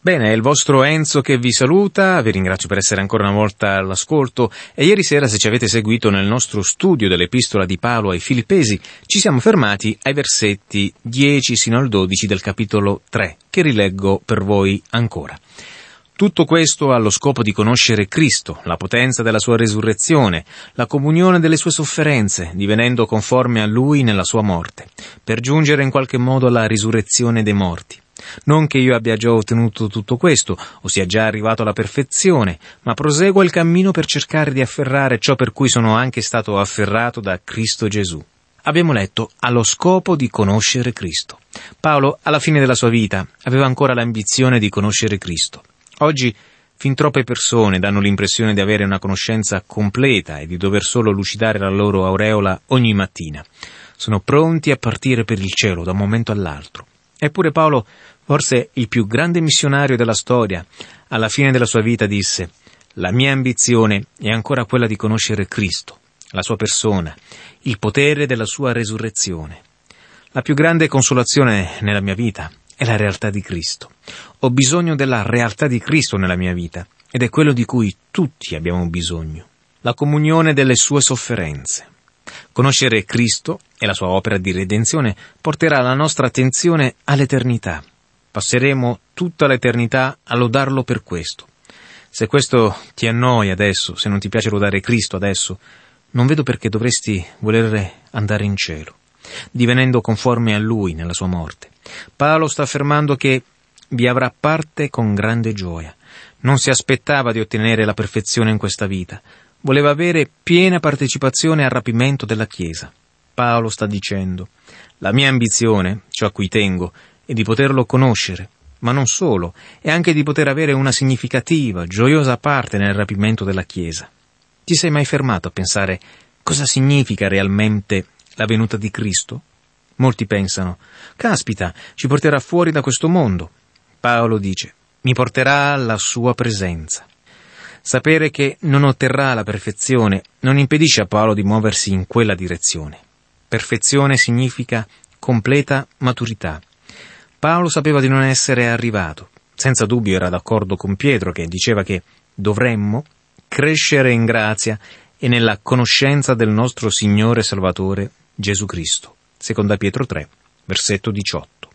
Bene, è il vostro Enzo che vi saluta, vi ringrazio per essere ancora una volta all'ascolto e ieri sera, se ci avete seguito nel nostro studio dell'Epistola di Paolo ai Filippesi, ci siamo fermati ai versetti 10 sino al 12 del capitolo 3, che rileggo per voi ancora. Tutto questo allo scopo di conoscere Cristo, la potenza della sua resurrezione, la comunione delle sue sofferenze, divenendo conforme a Lui nella sua morte, per giungere in qualche modo alla risurrezione dei morti. Non che io abbia già ottenuto tutto questo, o sia già arrivato alla perfezione, ma proseguo il cammino per cercare di afferrare ciò per cui sono anche stato afferrato da Cristo Gesù. Abbiamo letto allo scopo di conoscere Cristo. Paolo, alla fine della sua vita, aveva ancora l'ambizione di conoscere Cristo. Oggi, fin troppe persone danno l'impressione di avere una conoscenza completa e di dover solo lucidare la loro aureola ogni mattina. Sono pronti a partire per il cielo da un momento all'altro. Eppure Paolo, forse il più grande missionario della storia, alla fine della sua vita disse: «La mia ambizione è ancora quella di conoscere Cristo, la sua persona, il potere della sua resurrezione. La più grande consolazione nella mia vita è la realtà di Cristo. Ho bisogno della realtà di Cristo nella mia vita, ed è quello di cui tutti abbiamo bisogno, la comunione delle sue sofferenze. Conoscere Cristo e la sua opera di redenzione porterà la nostra attenzione all'eternità. Passeremo tutta l'eternità a lodarlo per questo. Se questo ti annoia adesso, se non ti piace lodare Cristo adesso, non vedo perché dovresti voler andare in cielo, divenendo conforme a Lui nella sua morte. Paolo sta affermando che vi avrà parte con grande gioia. Non si aspettava di ottenere la perfezione in questa vita. Voleva avere piena partecipazione al rapimento della Chiesa. Paolo sta dicendo: la mia ambizione, ciò a cui tengo, è di poterlo conoscere, ma non solo, è anche di poter avere una significativa, gioiosa parte nel rapimento della Chiesa. Ti sei mai fermato a pensare cosa significa realmente la venuta di Cristo? Molti pensano: caspita, ci porterà fuori da questo mondo. Paolo dice: mi porterà alla sua presenza. Sapere che non otterrà la perfezione non impedisce a Paolo di muoversi in quella direzione. Perfezione significa completa maturità. Paolo sapeva di non essere arrivato. Senza dubbio era d'accordo con Pietro, che diceva che dovremmo crescere in grazia e nella conoscenza del nostro Signore e Salvatore Gesù Cristo. Seconda Pietro 3, versetto 18.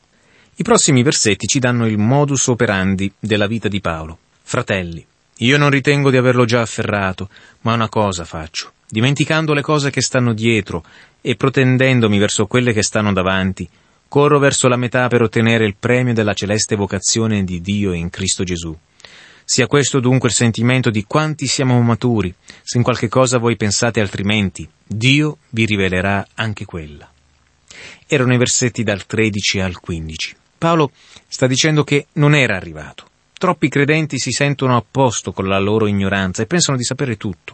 I prossimi versetti ci danno il modus operandi della vita di Paolo. Fratelli, io non ritengo di averlo già afferrato, ma una cosa faccio, dimenticando le cose che stanno dietro e protendendomi verso quelle che stanno davanti, corro verso la metà per ottenere il premio della celeste vocazione di Dio in Cristo Gesù. Sia questo dunque il sentimento di quanti siamo maturi. Se in qualche cosa voi pensate altrimenti, Dio vi rivelerà anche quella. Erano i versetti dal 13 al 15. Paolo sta dicendo che non era arrivato. Troppi credenti si sentono a posto con la loro ignoranza e pensano di sapere tutto.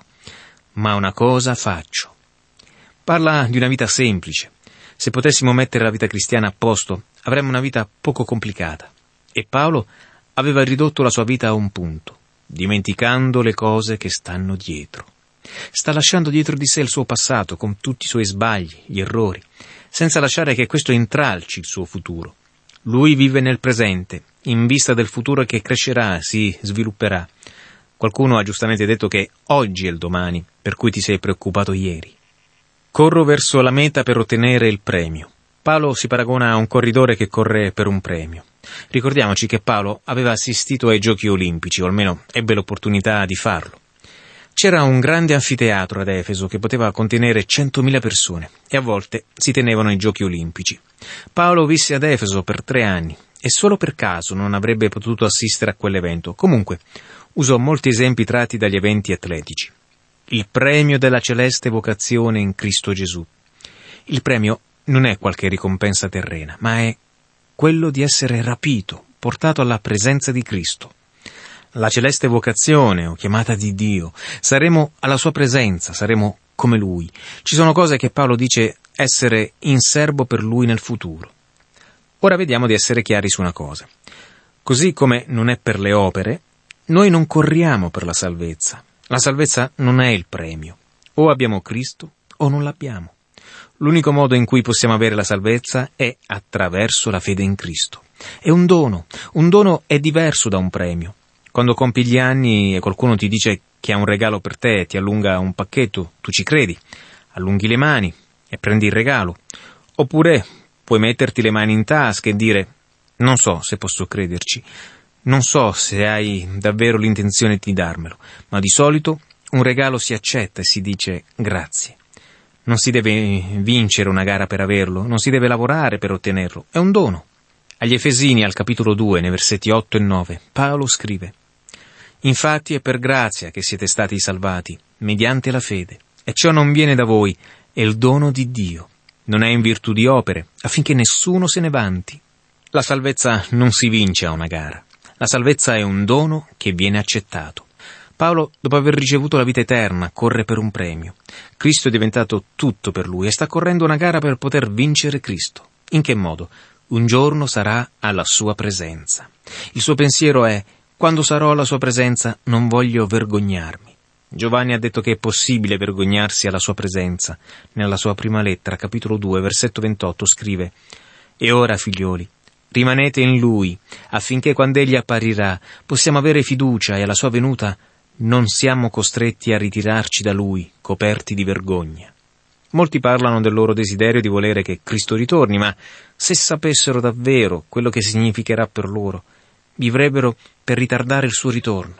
Ma una cosa faccio. Parla di una vita semplice. Se potessimo mettere la vita cristiana a posto, avremmo una vita poco complicata. E Paolo aveva ridotto la sua vita a un punto, dimenticando le cose che stanno dietro. Sta lasciando dietro di sé il suo passato, con tutti i suoi sbagli, gli errori, senza lasciare che questo intralci il suo futuro. Lui vive nel presente, in vista del futuro che crescerà, si svilupperà. Qualcuno ha giustamente detto che oggi è il domani, per cui ti sei preoccupato ieri. Corro verso la meta per ottenere il premio. Paolo si paragona a un corridore che corre per un premio. Ricordiamoci che Paolo aveva assistito ai Giochi Olimpici, o almeno ebbe l'opportunità di farlo. C'era un grande anfiteatro ad Efeso che poteva contenere 100.000 persone e a volte si tenevano i Giochi Olimpici. Paolo visse ad Efeso per 3 anni e solo per caso non avrebbe potuto assistere a quell'evento. Comunque, usò molti esempi tratti dagli eventi atletici. Il premio della celeste vocazione in Cristo Gesù. Il premio non è qualche ricompensa terrena, ma è quello di essere rapito, portato alla presenza di Cristo. La celeste vocazione, o chiamata di Dio, saremo alla sua presenza, saremo come Lui. Ci sono cose che Paolo dice essere in serbo per Lui nel futuro. Ora vediamo di essere chiari su una cosa. Così come non è per le opere, noi non corriamo per la salvezza. La salvezza non è il premio. O abbiamo Cristo o non l'abbiamo. L'unico modo in cui possiamo avere la salvezza è attraverso la fede in Cristo. È un dono è diverso da un premio. Quando compi gli anni e qualcuno ti dice che ha un regalo per te e ti allunga un pacchetto, tu ci credi, allunghi le mani e prendi il regalo. Oppure puoi metterti le mani in tasca e dire: non so se posso crederci, non so se hai davvero l'intenzione di darmelo, ma di solito un regalo si accetta e si dice grazie. Non si deve vincere una gara per averlo, non si deve lavorare per ottenerlo, è un dono. Agli Efesini, al capitolo 2, nei versetti 8 e 9, Paolo scrive: infatti è per grazia che siete stati salvati, mediante la fede, e ciò non viene da voi, è il dono di Dio. Non è in virtù di opere, affinché nessuno se ne vanti. La salvezza non si vince a una gara. La salvezza è un dono che viene accettato. Paolo, dopo aver ricevuto la vita eterna, corre per un premio. Cristo è diventato tutto per lui e sta correndo una gara per poter vincere Cristo. In che modo? Un giorno sarà alla sua presenza. Il suo pensiero è: quando sarò alla sua presenza non voglio vergognarmi. Giovanni ha detto che è possibile vergognarsi alla sua presenza. Nella sua prima lettera, capitolo 2, versetto 28, scrive: e ora, figlioli, rimanete in Lui, affinché quando Egli apparirà possiamo avere fiducia e alla sua venuta non siamo costretti a ritirarci da Lui, coperti di vergogna. Molti parlano del loro desiderio di volere che Cristo ritorni, ma se sapessero davvero quello che significherà per loro, vivrebbero per ritardare il suo ritorno.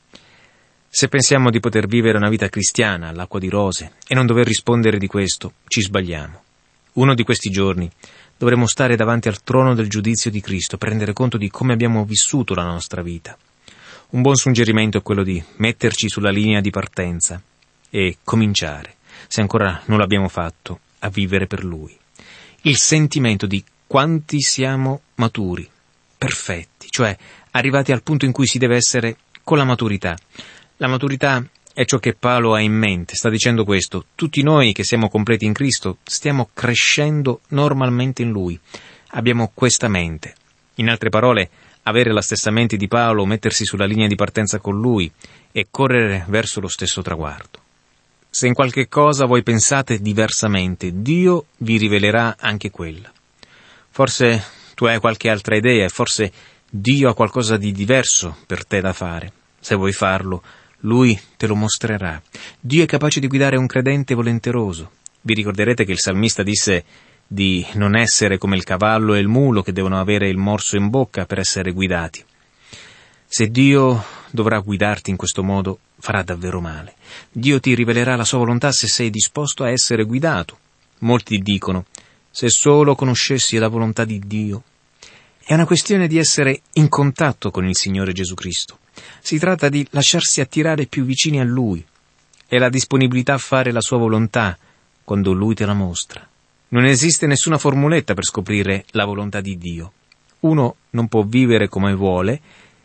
Se pensiamo di poter vivere una vita cristiana all'acqua di rose e non dover rispondere di questo, ci sbagliamo. Uno di questi giorni dovremo stare davanti al trono del giudizio di Cristo per rendere conto di come abbiamo vissuto la nostra vita. Un buon suggerimento è quello di metterci sulla linea di partenza e cominciare, se ancora non l'abbiamo fatto, a vivere per Lui. Il sentimento di quanti siamo maturi, perfetti, cioè arrivati al punto in cui si deve essere con la maturità. La maturità è ciò che Paolo ha in mente, sta dicendo questo: tutti noi che siamo completi in Cristo stiamo crescendo normalmente in Lui, abbiamo questa mente. In altre parole, avere la stessa mente di Paolo, mettersi sulla linea di partenza con Lui e correre verso lo stesso traguardo. Se in qualche cosa voi pensate diversamente, Dio vi rivelerà anche quella. Forse tu hai qualche altra idea e forse Dio ha qualcosa di diverso per te da fare. Se vuoi farlo, Lui te lo mostrerà. Dio è capace di guidare un credente volenteroso. Vi ricorderete che il salmista disse di non essere come il cavallo e il mulo che devono avere il morso in bocca per essere guidati. Se Dio dovrà guidarti in questo modo, farà davvero male. Dio ti rivelerà la sua volontà se sei disposto a essere guidato. Molti dicono: se solo conoscessi la volontà di Dio. È una questione di essere in contatto con il Signore Gesù Cristo. Si tratta di lasciarsi attirare più vicini a Lui. È la disponibilità a fare la sua volontà quando Lui te la mostra. Non esiste nessuna formuletta per scoprire la volontà di Dio. Uno non può vivere come vuole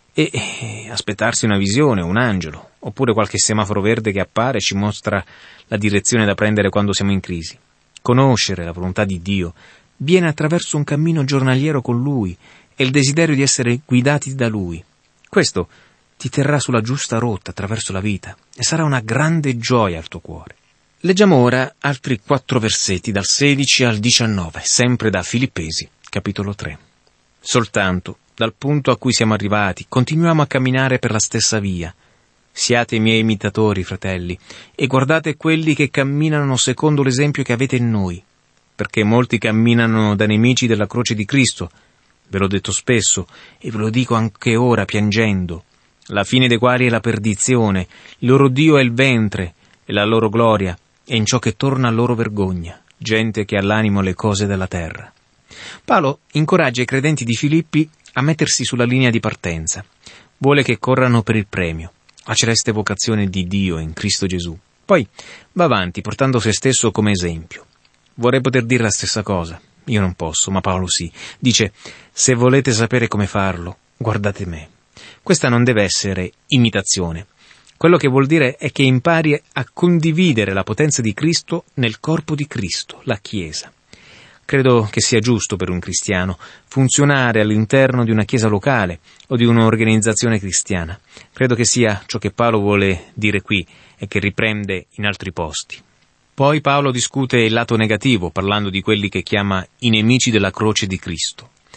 e aspettarsi una visione, un angelo, oppure qualche semaforo verde che appare e ci mostra la direzione da prendere quando siamo in crisi. Conoscere la volontà di Dio viene attraverso un cammino giornaliero con Lui e il desiderio di essere guidati da Lui. Questo ti terrà sulla giusta rotta attraverso la vita e sarà una grande gioia al tuo cuore. Leggiamo ora altri 4 versetti dal 16 al 19, sempre da Filippesi, capitolo 3. Soltanto, dal punto a cui siamo arrivati, continuiamo a camminare per la stessa via. Siate i miei imitatori, fratelli, e guardate quelli che camminano secondo l'esempio che avete in noi, perché molti camminano da nemici della croce di Cristo. Ve l'ho detto spesso, e ve lo dico anche ora piangendo, la fine dei quali è la perdizione, il loro Dio è il ventre, e la loro gloria è in ciò che torna a loro vergogna, gente che ha l'animo alle cose della terra. Paolo incoraggia i credenti di Filippi a mettersi sulla linea di partenza. Vuole che corrano per il premio, la celeste vocazione di Dio in Cristo Gesù. Poi va avanti portando se stesso come esempio. Vorrei poter dire la stessa cosa, io non posso, ma Paolo sì. Dice: se volete sapere come farlo, guardate me. Questa non deve essere imitazione. Quello che vuol dire è che impari a condividere la potenza di Cristo nel corpo di Cristo, la Chiesa. Credo che sia giusto per un cristiano funzionare all'interno di una chiesa locale o di un'organizzazione cristiana. Credo che sia ciò che Paolo vuole dire qui e che riprende in altri posti. Poi Paolo discute il lato negativo, parlando di quelli che chiama i nemici della croce di Cristo.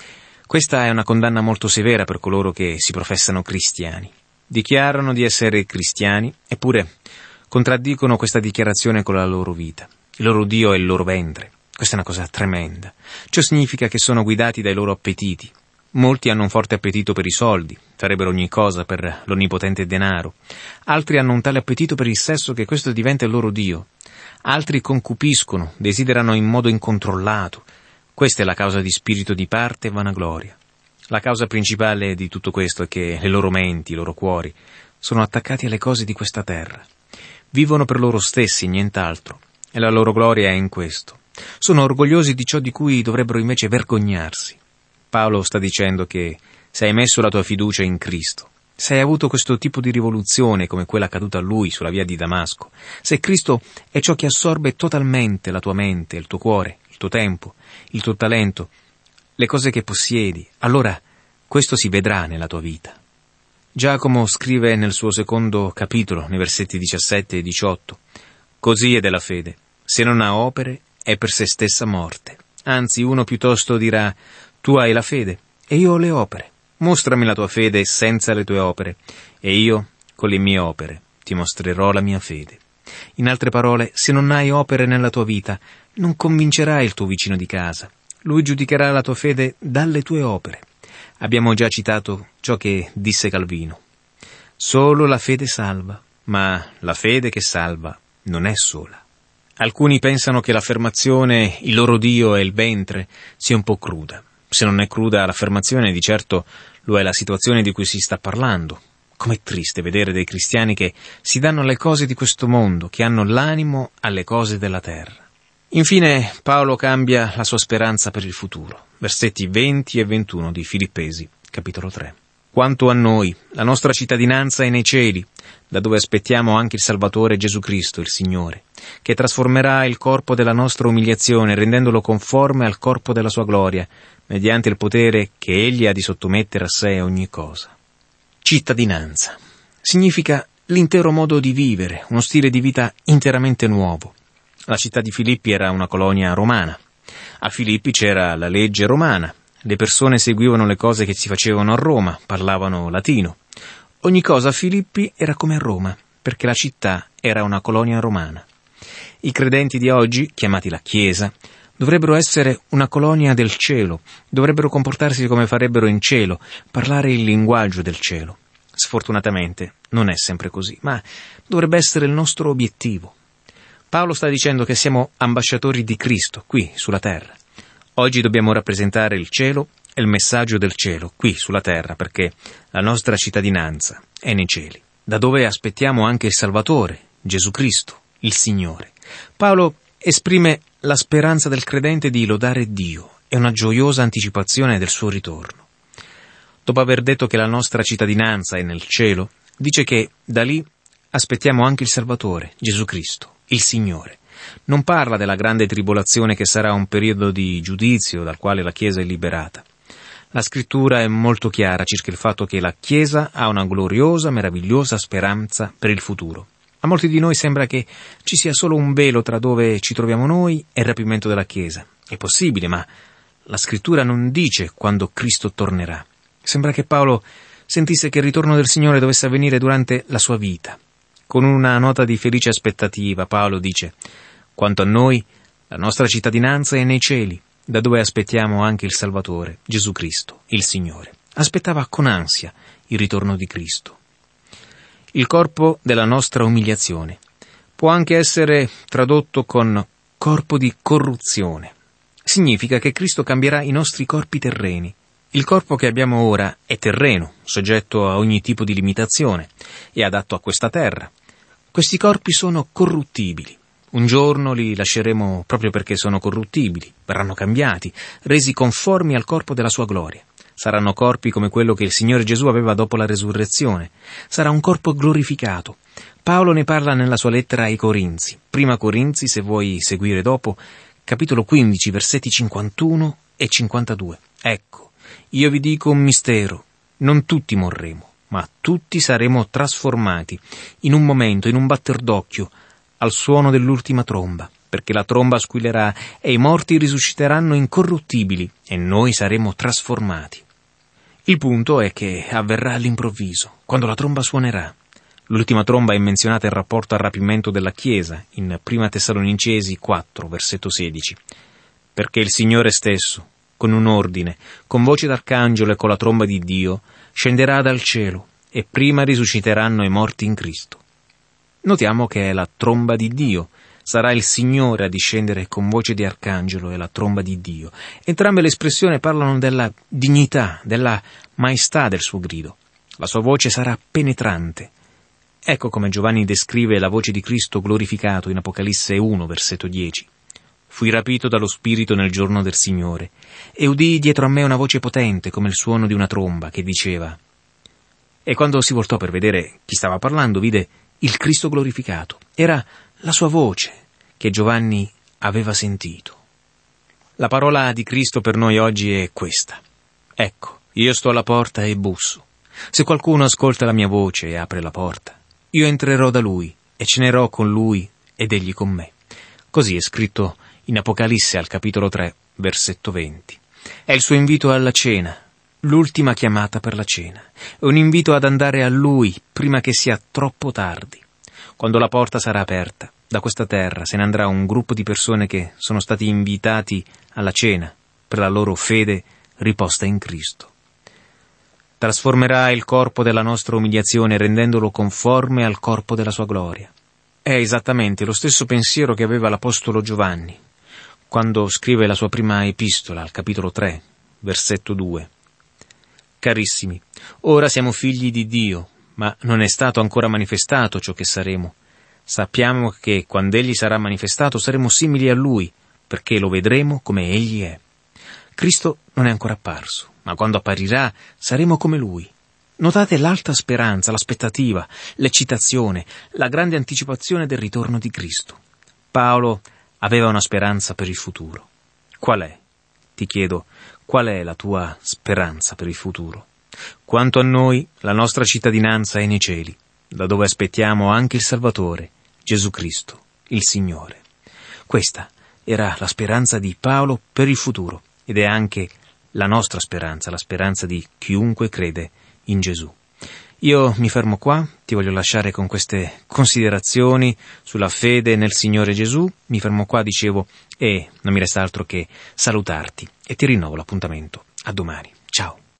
Questa è una condanna molto severa per coloro che si professano cristiani. Dichiarano di essere cristiani, eppure contraddicono questa dichiarazione con la loro vita. Il loro Dio è il loro ventre. Questa è una cosa tremenda. Ciò significa che sono guidati dai loro appetiti. Molti hanno un forte appetito per i soldi, farebbero ogni cosa per l'onnipotente denaro. Altri hanno un tale appetito per il sesso che questo diventa il loro Dio. Altri concupiscono, desiderano in modo incontrollato. Questa è la causa di spirito di parte e vanagloria. La causa principale di tutto questo è che le loro menti, i loro cuori, sono attaccati alle cose di questa terra. Vivono per loro stessi, nient'altro, e la loro gloria è in questo. Sono orgogliosi di ciò di cui dovrebbero invece vergognarsi. Paolo sta dicendo che se hai messo la tua fiducia in Cristo, se hai avuto questo tipo di rivoluzione come quella accaduta a lui sulla via di Damasco, se Cristo è ciò che assorbe totalmente la tua mente, il tuo cuore, il tuo tempo, il tuo talento, le cose che possiedi, allora questo si vedrà nella tua vita. Giacomo scrive nel suo secondo capitolo, nei versetti 17 e 18, «Così è della fede, se non ha opere è per se stessa morte. Anzi, uno piuttosto dirà, tu hai la fede e io ho le opere. Mostrami la tua fede senza le tue opere, e io, con le mie opere, ti mostrerò la mia fede». In altre parole, se non hai opere nella tua vita, non convincerai il tuo vicino di casa. Lui giudicherà la tua fede dalle tue opere. Abbiamo già citato ciò che disse Calvino. Solo la fede salva, ma la fede che salva non è sola. Alcuni pensano che l'affermazione «il loro Dio è il ventre» sia un po' cruda. Se non è cruda l'affermazione, di certo lo è la situazione di cui si sta parlando. Com'è triste vedere dei cristiani che si danno alle cose di questo mondo, che hanno l'animo alle cose della terra. Infine Paolo cambia la sua speranza per il futuro. Versetti 20 e 21 di Filippesi, capitolo 3. Quanto a noi, la nostra cittadinanza è nei cieli, da dove aspettiamo anche il Salvatore Gesù Cristo, il Signore, che trasformerà il corpo della nostra umiliazione, rendendolo conforme al corpo della sua gloria, mediante il potere che Egli ha di sottomettere a sé ogni cosa. Cittadinanza significa l'intero modo di vivere, uno stile di vita interamente nuovo. La città di Filippi era una colonia romana. A Filippi c'era la legge romana. Le persone seguivano le cose che si facevano a Roma, parlavano latino. Ogni cosa a Filippi era come a Roma, perché la città era una colonia romana. I credenti di oggi, chiamati la Chiesa, dovrebbero essere una colonia del cielo, dovrebbero comportarsi come farebbero in cielo, parlare il linguaggio del cielo. Sfortunatamente non è sempre così, ma dovrebbe essere il nostro obiettivo. Paolo sta dicendo che siamo ambasciatori di Cristo, qui, sulla terra. Oggi dobbiamo rappresentare il cielo e il messaggio del cielo, qui, sulla terra, perché la nostra cittadinanza è nei cieli, da dove aspettiamo anche il Salvatore, Gesù Cristo, il Signore. Paolo esprime la speranza del credente di lodare Dio e una gioiosa anticipazione del suo ritorno. Dopo aver detto che la nostra cittadinanza è nel cielo, dice che da lì aspettiamo anche il Salvatore, Gesù Cristo, il Signore. Non parla della grande tribolazione che sarà un periodo di giudizio dal quale la Chiesa è liberata. La Scrittura è molto chiara circa il fatto che la Chiesa ha una gloriosa, meravigliosa speranza per il futuro. A molti di noi sembra che ci sia solo un velo tra dove ci troviamo noi e il rapimento della Chiesa. È possibile, ma la Scrittura non dice quando Cristo tornerà. Sembra che Paolo sentisse che il ritorno del Signore dovesse avvenire durante la sua vita. Con una nota di felice aspettativa, Paolo dice: «Quanto a noi, la nostra cittadinanza è nei cieli, da dove aspettiamo anche il Salvatore, Gesù Cristo, il Signore». Aspettava con ansia il ritorno di Cristo. Il corpo della nostra umiliazione può anche essere tradotto con corpo di corruzione. Significa che Cristo cambierà i nostri corpi terreni. Il corpo che abbiamo ora è terreno, soggetto a ogni tipo di limitazione, e adatto a questa terra. Questi corpi sono corruttibili. Un giorno li lasceremo proprio perché sono corruttibili, verranno cambiati, resi conformi al corpo della sua gloria. Saranno corpi come quello che il Signore Gesù aveva dopo la resurrezione. Sarà un corpo glorificato. Paolo ne parla nella sua lettera ai Corinzi. Prima Corinzi, se vuoi seguire dopo, capitolo 15, versetti 51 e 52. Ecco, io vi dico un mistero, non tutti morremo, ma tutti saremo trasformati, in un momento, in un batter d'occhio, al suono dell'ultima tromba. perché la tromba squillerà e i morti risusciteranno incorruttibili e noi saremo trasformati. Il punto è che avverrà all'improvviso, quando la tromba suonerà. L'ultima tromba è menzionata in rapporto al rapimento della Chiesa, in 1 Tessalonicesi 4, versetto 16. Perché il Signore stesso, con un ordine, con voce d'arcangelo e con la tromba di Dio, scenderà dal cielo e prima risusciteranno i morti in Cristo. Notiamo che è la tromba di Dio. Sarà il Signore a discendere con voce di arcangelo e la tromba di Dio. Entrambe le espressioni parlano della dignità, della maestà del suo grido. La sua voce sarà penetrante. Ecco come Giovanni descrive la voce di Cristo glorificato in Apocalisse 1, versetto 10. Fui rapito dallo Spirito nel giorno del Signore, e udii dietro a me una voce potente come il suono di una tromba che diceva. E quando si voltò per vedere chi stava parlando, vide il Cristo glorificato. Era la sua voce che Giovanni aveva sentito. La parola di Cristo per noi oggi è questa. Ecco, io sto alla porta e busso. Se qualcuno ascolta la mia voce e apre la porta, io entrerò da lui e cenerò con lui ed egli con me. Così è scritto in Apocalisse al capitolo 3, versetto 20. È il suo invito alla cena, l'ultima chiamata per la cena. È un invito ad andare a lui prima che sia troppo tardi. Quando la porta sarà aperta, da questa terra se ne andrà un gruppo di persone che sono stati invitati alla cena per la loro fede riposta in Cristo. Trasformerà il corpo della nostra umiliazione rendendolo conforme al corpo della sua gloria. È esattamente lo stesso pensiero che aveva l'Apostolo Giovanni quando scrive la sua prima epistola al capitolo 3, versetto 2. Carissimi, ora siamo figli di Dio, ma non è stato ancora manifestato ciò che saremo. Sappiamo che quando Egli sarà manifestato saremo simili a Lui, perché lo vedremo come Egli è. Cristo non è ancora apparso, ma quando apparirà saremo come Lui. Notate l'alta speranza, l'aspettativa, l'eccitazione, la grande anticipazione del ritorno di Cristo. Paolo aveva una speranza per il futuro. Qual è? Ti chiedo, qual è la tua speranza per il futuro? Quanto a noi, la nostra cittadinanza è nei cieli, da dove aspettiamo anche il Salvatore, Gesù Cristo, il Signore. Questa era la speranza di Paolo per il futuro ed è anche la nostra speranza, la speranza di chiunque crede in Gesù. Io mi fermo qua, ti voglio lasciare con queste considerazioni sulla fede nel Signore Gesù. Mi fermo qua, dicevo, e non mi resta altro che salutarti e ti rinnovo l'appuntamento. A domani. Ciao.